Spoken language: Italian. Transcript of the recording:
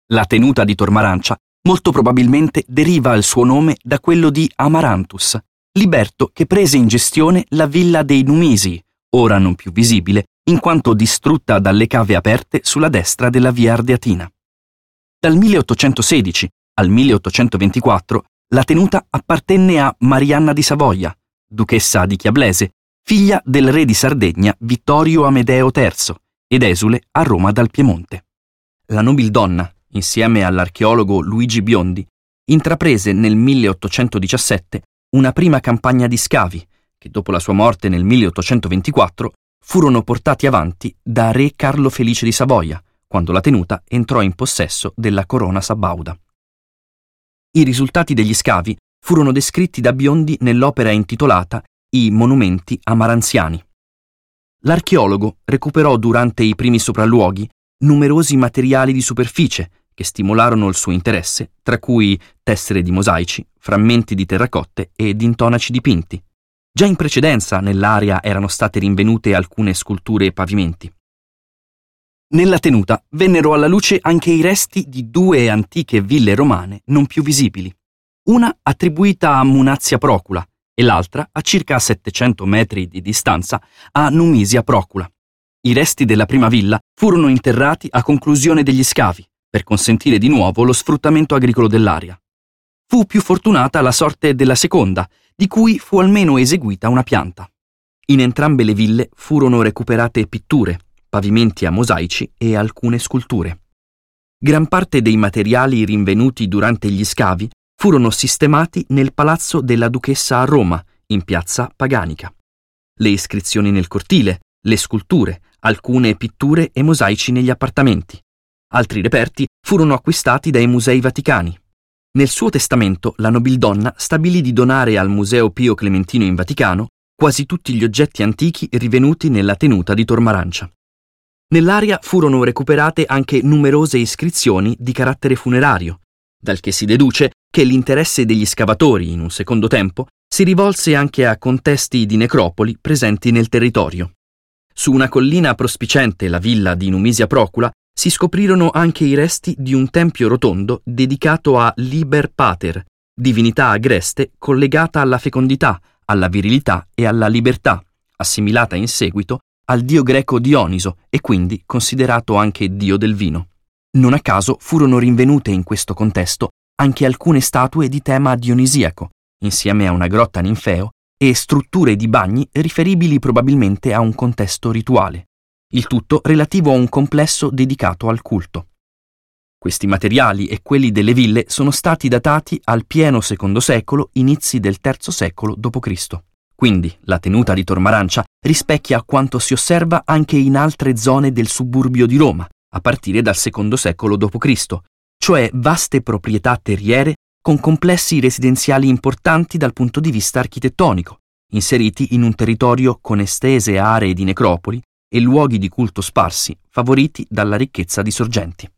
La tenuta di Tormarancia molto probabilmente deriva il suo nome da quello di Amarantus, liberto che prese in gestione la villa dei Numisi, ora non più visibile, in quanto distrutta dalle cave aperte sulla destra della via Ardeatina. Dal 1816 al 1824 la tenuta appartenne a Marianna di Savoia, duchessa di Chiablese, figlia del re di Sardegna Vittorio Amedeo III ed esule a Roma dal Piemonte. La nobildonna, insieme all'archeologo Luigi Biondi, intraprese nel 1817 una prima campagna di scavi che dopo la sua morte nel 1824 furono portati avanti da re Carlo Felice di Savoia, quando la tenuta entrò in possesso della corona sabauda. I risultati degli scavi furono descritti da Biondi nell'opera intitolata I monumenti amaranziani. L'archeologo recuperò durante i primi sopralluoghi numerosi materiali di superficie che stimolarono il suo interesse, tra cui tessere di mosaici, frammenti di terracotte ed intonaci dipinti. Già in precedenza nell'area erano state rinvenute alcune sculture e pavimenti. Nella tenuta vennero alla luce anche i resti di due antiche ville romane non più visibili, una attribuita a Munazia Procula e l'altra, a circa 700 metri di distanza, a Numisia Procula. I resti della prima villa furono interrati a conclusione degli scavi, per consentire di nuovo lo sfruttamento agricolo dell'area. Fu più fortunata la sorte della seconda, di cui fu almeno eseguita una pianta. In entrambe le ville furono recuperate pitture, pavimenti a mosaici e alcune sculture. Gran parte dei materiali rinvenuti durante gli scavi furono sistemati nel palazzo della duchessa a Roma, in piazza Paganica. Le iscrizioni nel cortile, le sculture, alcune pitture e mosaici negli appartamenti. Altri reperti furono acquistati dai musei vaticani. Nel suo testamento la nobildonna stabilì di donare al Museo Pio Clementino in Vaticano quasi tutti gli oggetti antichi rivenuti nella tenuta di Tormarancia. Nell'area furono recuperate anche numerose iscrizioni di carattere funerario, dal che si deduce che l'interesse degli scavatori in un secondo tempo si rivolse anche a contesti di necropoli presenti nel territorio. Su una collina prospiciente la villa di Numisia Procula si scoprirono anche i resti di un tempio rotondo dedicato a Liber Pater, divinità agreste collegata alla fecondità, alla virilità e alla libertà, assimilata in seguito al dio greco Dioniso e quindi considerato anche dio del vino. Non a caso furono rinvenute in questo contesto anche alcune statue di tema dionisiaco, insieme a una grotta ninfeo e strutture di bagni riferibili probabilmente a un contesto rituale, il tutto relativo a un complesso dedicato al culto. Questi materiali e quelli delle ville sono stati datati al pieno secondo secolo, inizi del III secolo d.C. Quindi la tenuta di Tormarancia rispecchia quanto si osserva anche in altre zone del suburbio di Roma, a partire dal II secolo d.C., cioè vaste proprietà terriere con complessi residenziali importanti dal punto di vista architettonico, inseriti in un territorio con estese aree di necropoli e luoghi di culto sparsi, favoriti dalla ricchezza di sorgenti.